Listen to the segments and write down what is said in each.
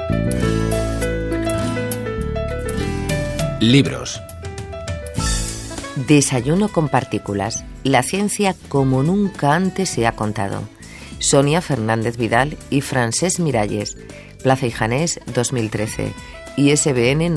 Libros. Desayuno con partículas. La ciencia como nunca antes se ha contado. Sonia Fernández Vidal y Francesc Miralles. Plaza y Janés, 2013. ISBN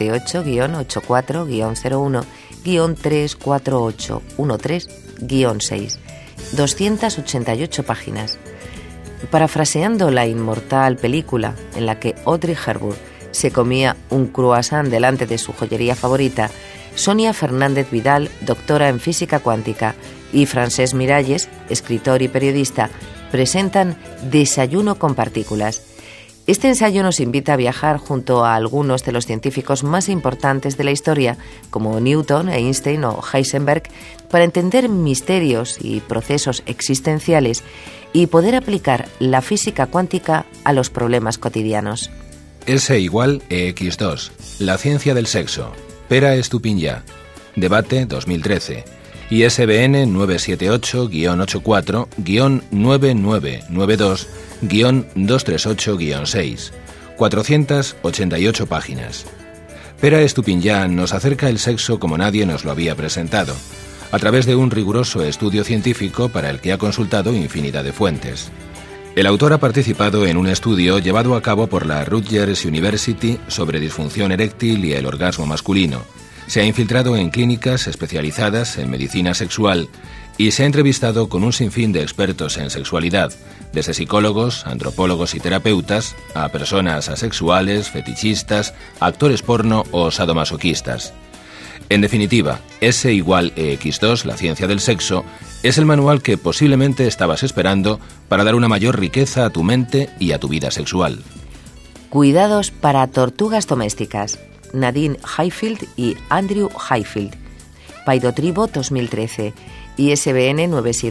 978-84-01-34813-6. 288 páginas. Parafraseando la inmortal película en la que Audrey Hepburn se comía un croissant delante de su joyería favorita, Sonia Fernández Vidal, doctora en física cuántica, y Francesc Miralles, escritor y periodista, presentan Desayuno con partículas. Este ensayo nos invita a viajar junto a algunos de los científicos más importantes de la historia, como Newton, Einstein o Heisenberg, para entender misterios y procesos existenciales y poder aplicar la física cuántica a los problemas cotidianos. S = EX2. La ciencia del sexo. Pera Estupiñán. Debate 2013. ISBN 978-84-9992-238-6. 488 páginas. Pera Estupiñán nos acerca el sexo como nadie nos lo había presentado, a través de un riguroso estudio científico para el que ha consultado infinidad de fuentes. El autor ha participado en un estudio llevado a cabo por la Rutgers University sobre disfunción eréctil y el orgasmo masculino. Se ha infiltrado en clínicas especializadas en medicina sexual y se ha entrevistado con un sinfín de expertos en sexualidad, desde psicólogos, antropólogos y terapeutas, a personas asexuales, fetichistas, actores porno o sadomasoquistas. En definitiva, S = EX2, la ciencia del sexo, es el manual que posiblemente estabas esperando para dar una mayor riqueza a tu mente y a tu vida sexual. Cuidados para tortugas domésticas. Nadine Highfield y Andrew Highfield. Paidotribo, 2013. ISBN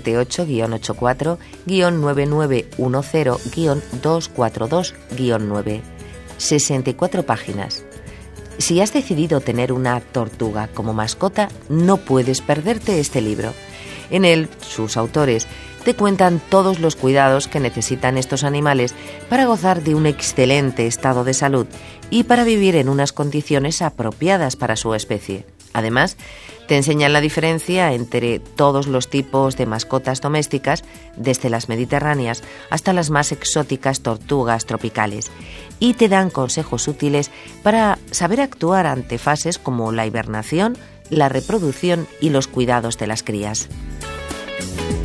978-84-9910-242-9. 64 páginas. Si has decidido tener una tortuga como mascota, no puedes perderte este libro. En él, sus autores te cuentan todos los cuidados que necesitan estos animales para gozar de un excelente estado de salud y para vivir en unas condiciones apropiadas para su especie. Además, te enseñan la diferencia entre todos los tipos de mascotas domésticas, desde las mediterráneas hasta las más exóticas tortugas tropicales, y te dan consejos útiles para saber actuar ante fases como la hibernación, la reproducción y los cuidados de las crías.